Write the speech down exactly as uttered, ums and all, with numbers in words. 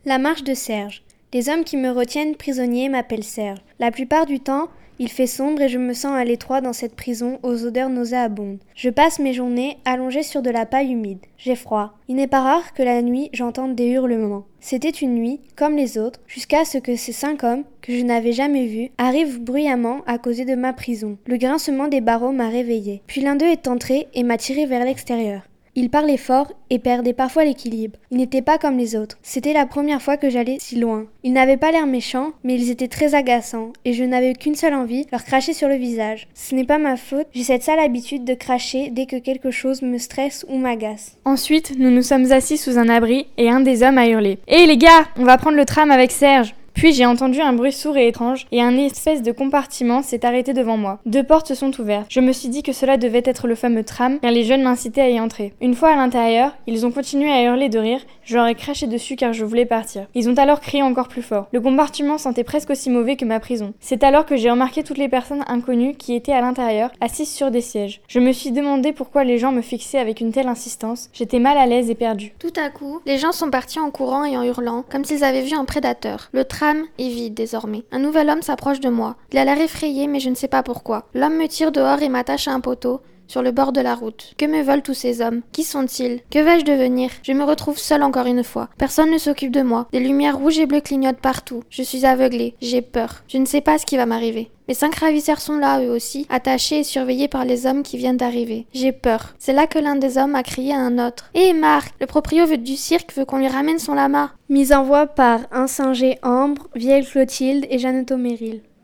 La marche de Serge. Les hommes qui me retiennent prisonnier m'appellent Serge. La plupart du temps, il fait sombre et je me sens à l'étroit dans cette prison aux odeurs nauséabondes. Je passe mes journées allongée sur de la paille humide. J'ai froid. Il n'est pas rare que la nuit j'entende des hurlements. C'était une nuit, comme les autres, jusqu'à ce que ces cinq hommes, que je n'avais jamais vus, arrivent bruyamment à causer de ma prison. Le grincement des barreaux m'a réveillée. Puis l'un d'eux est entré et m'a tiré vers l'extérieur. Il parlait fort et perdait parfois l'équilibre. Il n'était pas comme les autres. C'était la première fois que j'allais si loin. Ils n'avaient pas l'air méchants, mais ils étaient très agaçants, et je n'avais qu'une seule envie, leur cracher sur le visage. Ce n'est pas ma faute, j'ai cette sale habitude de cracher dès que quelque chose me stresse ou m'agace. Ensuite, nous nous sommes assis sous un abri, et un des hommes a hurlé « Hé les gars, on va prendre le tram avec Serge !» Puis j'ai entendu un bruit sourd et étrange, et un espèce de compartiment s'est arrêté devant moi. Deux portes se sont ouvertes. Je me suis dit que cela devait être le fameux tram, car les jeunes m'incitaient à y entrer. Une fois à l'intérieur, ils ont continué à hurler de rire, je leur ai craché dessus car je voulais partir. Ils ont alors crié encore plus fort. Le compartiment sentait presque aussi mauvais que ma prison. C'est alors que j'ai remarqué toutes les personnes inconnues qui étaient à l'intérieur, assises sur des sièges. Je me suis demandé pourquoi les gens me fixaient avec une telle insistance. J'étais mal à l'aise et perdue. Tout à coup, les gens sont partis en courant et en hurlant, comme s'ils avaient vu un prédateur. Le tram est vide désormais. Un nouvel homme s'approche de moi. Il a l'air effrayé, mais je ne sais pas pourquoi. L'homme me tire dehors et m'attache à un poteau sur le bord de la route. Que me veulent tous ces hommes? Qui sont-ils? Que vais-je devenir? Je me retrouve seule encore une fois. Personne ne s'occupe de moi. Des lumières rouges et bleues clignotent partout. Je suis aveuglée. J'ai peur. Je ne sais pas ce qui va m'arriver. Mes cinq ravisseurs sont là, eux aussi, attachés et surveillés par les hommes qui viennent d'arriver. J'ai peur. C'est là que l'un des hommes a crié à un autre. « Hé, Marc, le proprio veut du cirque veut qu'on lui ramène son lama !» Mise en voix par Insinger Ambre, Vieille Clotilde et Jeannetto Merrill.